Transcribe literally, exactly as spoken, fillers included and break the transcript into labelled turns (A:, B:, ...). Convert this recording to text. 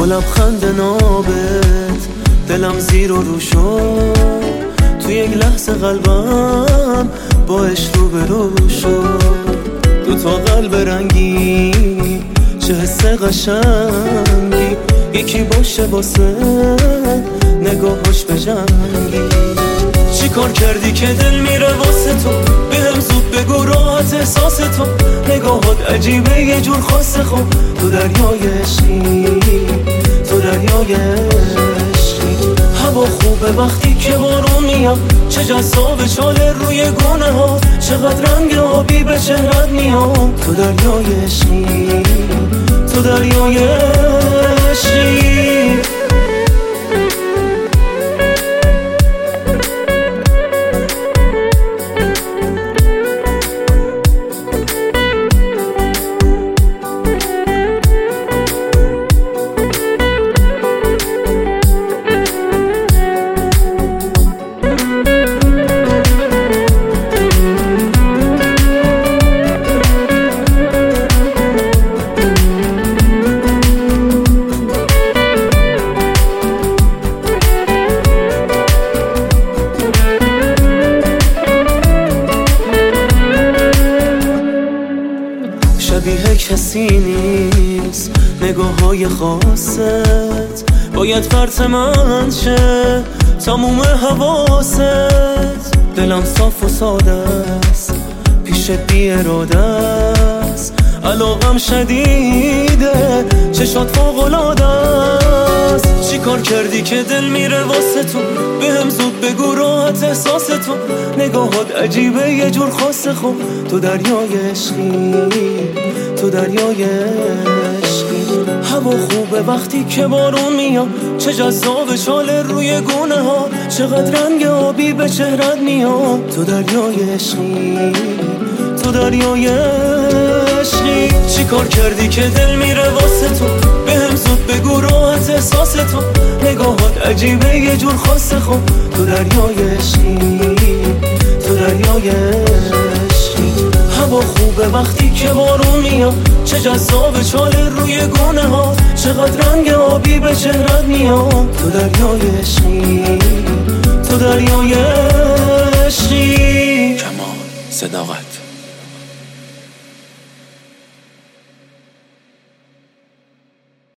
A: با لبخند نابت دلم زیر و رو شد، تو یک لحظه قلبم باش رو به رو شد. دو تا قلب رنگی چه حس قشنگی، یکی باشه واسه نگاهاش بجنگی. چی کار کردی که دل میره واسه تو، بهم زود بگو راحت احساس تو. نگاهات عجیبه یه جور خاصه، خب تو دریای عشقی، تو دریای عشقی. هوا خوبه وقتی که بارون میاد، چه جذاب چاله روی گونه ها، چقدر رنگ آبی به چهرت میاد. تو دریای عشقی، تو دریای عشقی. شبیه کسی نیست نگاه های خاصت، باید فرط من شه تموم حواست. دلم صاف و ساده است، پیش بی اراده است. علاقم شدیده، چشات فوق‌العاده است. چی کار کردی که دل میره واسه تو، بهم زود بگو راحت احساس تو. نگاهات عجیبه یه جور خاصه، خب تو دریای عشقی، تو دریای عشقی. هوا خوبه وقتی که بارون میاد، چه جذاب چاله روی گونه ها، چقدر رنگ آبی به چهرت میاد. تو دریای عشقی، تو دریای عشقی. چی کار کردی که دل میره واسه تو، بهم زود بگو راحت احساس تو. نگاهات عجیبه یه جور خاصه، خب تو دریای عشقی، تو دریای عشقی. هوا خوبه وقتی که بارون میاد، چه جذاب چاله روی گونه ها، چقدر رنگ آبی به چهرت میاد. تو دریای عشقی، تو دریای عشقی.
B: کمال صداقت